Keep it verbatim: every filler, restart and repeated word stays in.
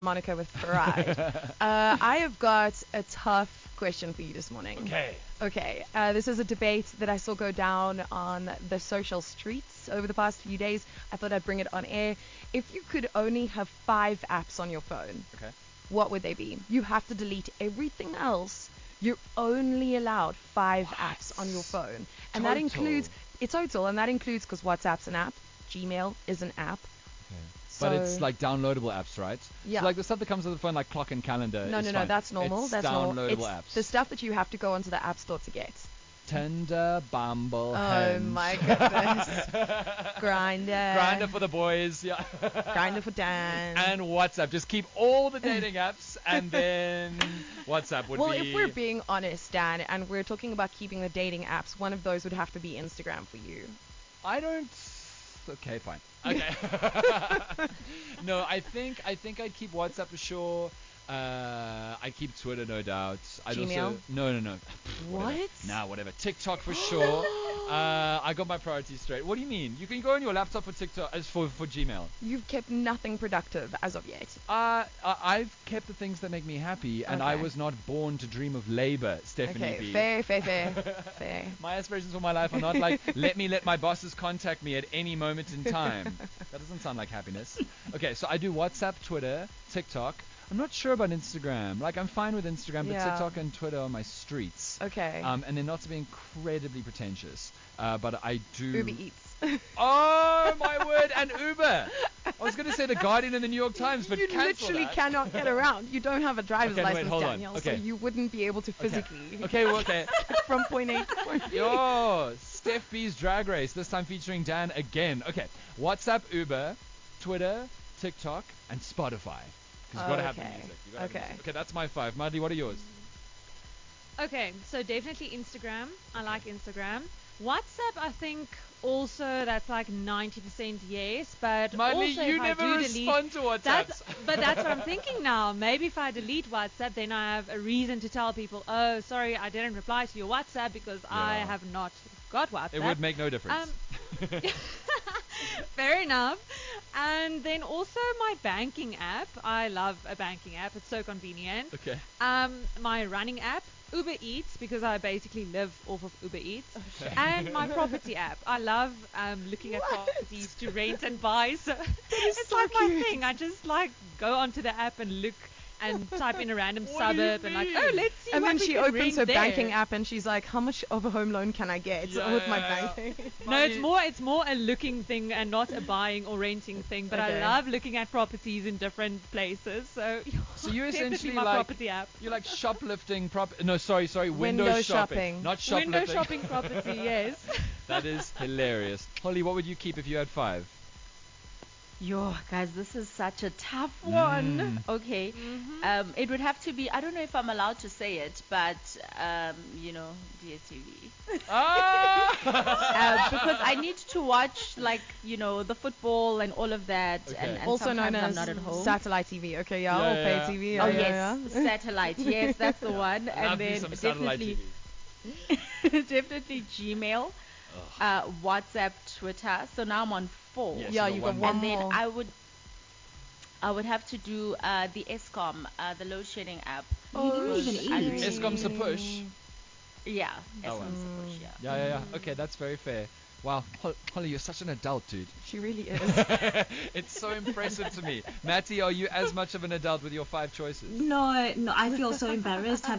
Monica with Farad. uh, I have got a tough question for you this morning. Okay. Okay. Uh, this is a debate that I saw go down on the social streets over the past few days. I thought I'd bring it on air. If you could only have five apps on your phone, Okay. what would they be? You have to delete everything else. You're only allowed five What? apps on your phone. And Total. that includes, it's total, and that includes, because WhatsApp's an app, Gmail is an app. Okay. So, But it's like downloadable apps, right? Yeah. So like the stuff that comes with the phone, like clock and calendar. No, is no, no, fine. that's normal. It's that's downloadable normal. It's apps. the stuff that you have to go onto the App Store to get. Tinder, Bumble, Oh Hinge. my goodness. Grinder. Grinder for the boys, yeah. Grinder for Dan. And WhatsApp. Just keep all the dating apps, and then WhatsApp would well, be. if we're being honest, Dan, and we're talking about keeping the dating apps, one of those would have to be Instagram for you. I don't. Okay, fine. Okay. No, I think I think I'd keep WhatsApp for sure. Uh, I keep Twitter, no doubt. I'd Gmail? also no, no, no. What? Whatever. Nah, whatever. TikTok for sure. uh, I got my priorities straight. What do you mean? You can go on your laptop for TikTok as for for Gmail. You've kept nothing productive as of yet. Uh, I- I've kept the things that make me happy, and I Okay. was not born to dream of labor, Stephanie Okay, B. fair, fair, fair, fair. My aspirations for my life are not like, let me let my bosses contact me at any moment in time. That doesn't sound like happiness. Okay, so I do WhatsApp, Twitter, TikTok. I'm not sure about Instagram. Like, I'm fine with Instagram, but Yeah. TikTok and Twitter are my streets. Okay. Um, and they're not to be incredibly pretentious, uh, but I do. Uber Eats. Oh my word! And Uber. I was going to say the Guardian and the New York Times, but you cancel literally that. cannot get around. You don't have a driver's Okay, no, wait, license, hold on. Daniel, Okay. so you wouldn't be able to physically Okay, well, okay. get from point A to point B. Yo, Steph B's Drag Race, this time featuring Dan again. Okay, WhatsApp, Uber, Twitter, TikTok, and Spotify. Because you've got to have the Okay. music. You've gotta have the Okay. music. Okay, that's my five. Madly, what are yours? Okay, so definitely Instagram. I like Instagram. WhatsApp, I think also that's like ninety percent yes, but Madly, also you if never I do respond delete, to WhatsApp. that's, but that's what I'm thinking now. Maybe if I delete WhatsApp, then I have a reason to tell people, oh, sorry, I didn't reply to your WhatsApp because I Yeah. have not got WhatsApp. It would make no difference. Um, Fair enough. And then also my banking app. I love a banking app. It's so convenient. Okay. Um, my running app, Uber Eats, because I basically live off of Uber Eats. Okay. And my property app. I love um, looking at What? properties to rent and buy. So it's so like my cute. thing. I just like go onto the app and look and type in a random What do you suburb and like, mean? oh, let's see And what then we she can opens rent her there. banking app and she's like, how much of a home loan can I get Yeah, with my yeah, yeah. banking? No, it's more it's more a looking thing and not a buying or renting thing. But Okay. I love looking at properties in different places. So, So you definitely essentially my like property app. you're like shoplifting prop. No, sorry, sorry, window, Window shopping, shopping. not shoplifting. Window shopping property, yes. That is hilarious. Holly, what would you keep if you had five? Yo, guys, this is such a tough one. Mm. Okay. Mhm. Um, it would have to be, I don't know if I'm allowed to say it, but, um, you know, D S T V. Ah! uh, because I need to watch, like, you know, the football and all of that. Okay. And, and Also known sometimes I'm as not at home. satellite T V. Okay, yeah, Yeah, or yeah, pay yeah. T V. Oh, Yeah, yes. yeah, yeah. Satellite. Yes, that's the one. Love And me then some satellite definitely, T V. definitely Gmail, uh, WhatsApp, Twitter. So now I'm on four. Yes, Yeah, you you got got one one And then more. I would I would have to do uh, the ESCOM, uh, the load shedding app. You don't Oh, even I eat. really- ESCOM's a push. Yeah, That ESCOM's one. a push, yeah. Yeah, yeah, yeah. Okay, that's very fair. Wow, Hol- Holly, you're such an adult, dude. She really is. It's so impressive to me. Matty, are you as much of an adult with your five choices? No, no, I feel so embarrassed having